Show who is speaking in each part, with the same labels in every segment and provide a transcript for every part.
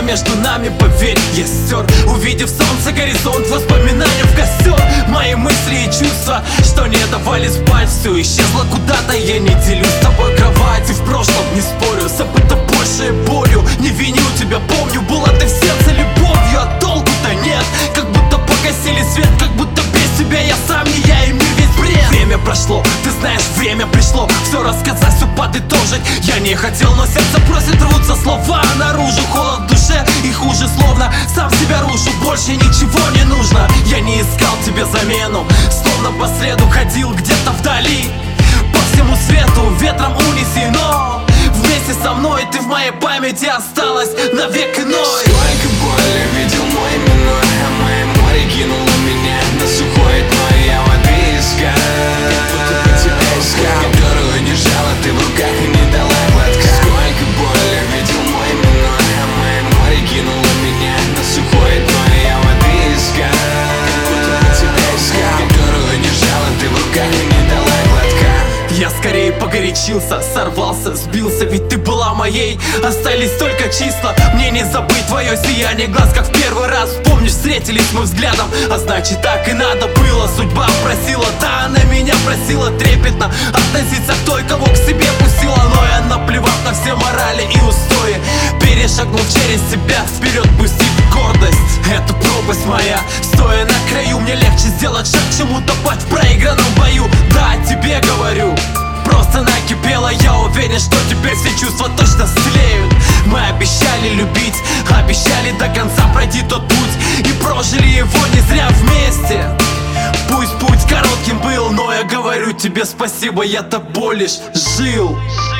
Speaker 1: между нами, поверь, я стер. Увидев солнце, горизонт, воспоминания в костер. Мои мысли и чувства, что не давали спать, все исчезло куда-то, я не делюсь с тобой кроватью. В прошлом не спорю, забыто больше болью. Не виню тебя, помню, была ты в сердце любовью, а толку-то нет. Как будто погасили свет, как будто без тебя я сам не я, и мир весь бред. Время прошло, ты знаешь, время пришло все рассказать, все подытожить. Я не хотел, но сердце просит, рвутся слова наружу. Холод в душе и хуже, словно сам себя рушу. Больше ничего не нужно, я не искал тебе замену. Словно по следу ходил где-то вдали, по всему свету ветром унесено. Вместе со мной ты в моей памяти осталась навек иной.
Speaker 2: Сколько боли видел мой миной, а мое море кинуло меня на сухое дно. Я воды искал, которую держала ты в руках и не дала глотка. Сколько боли видел мой миной, а мое море кинуло меня на сухое дно. Я воды искал, которую держала ты в руках и не дала глотка.
Speaker 1: Я скорее погорячился, сорвался, сбился, ведь ты была моей. Остались только числа, мне не забыть твое сияние глаз, как в первый раз. Помнишь, встретились мы взглядом, а значит так и надо было. Судьба просила, да, она меня просила трепетно относиться к той, кого к себе пустила. Но я, наплевав на все морали и устои, перешагнул через себя, вперед пустив гордость. Это пропасть моя, стоя на краю, мне легче сделать шаг, чем утопать в проигранном бою. Да, тебе говорю, просто накипело, я уверен, что теперь все чувства точно слеют. Мы обещали любить, обещали до конца пройти тот путь, и прожили его не зря вместе. Пусть путь коротким был, но я говорю тебе спасибо, я тобой лишь жил.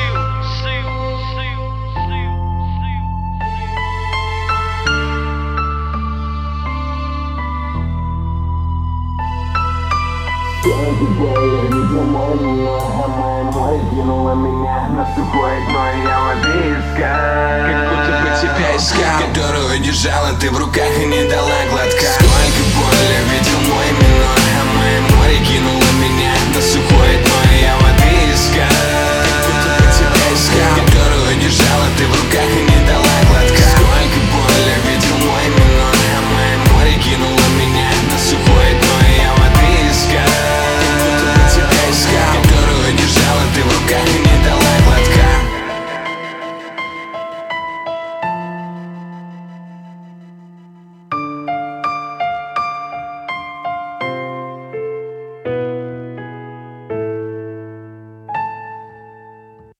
Speaker 2: Сколько боли видел мой миной, а мое море кинуло меня на сухое дно. Я воды искал, как будто бы тебя искал, которую держала ты в руках и не дала глотка. Сколько боли видел мой миной,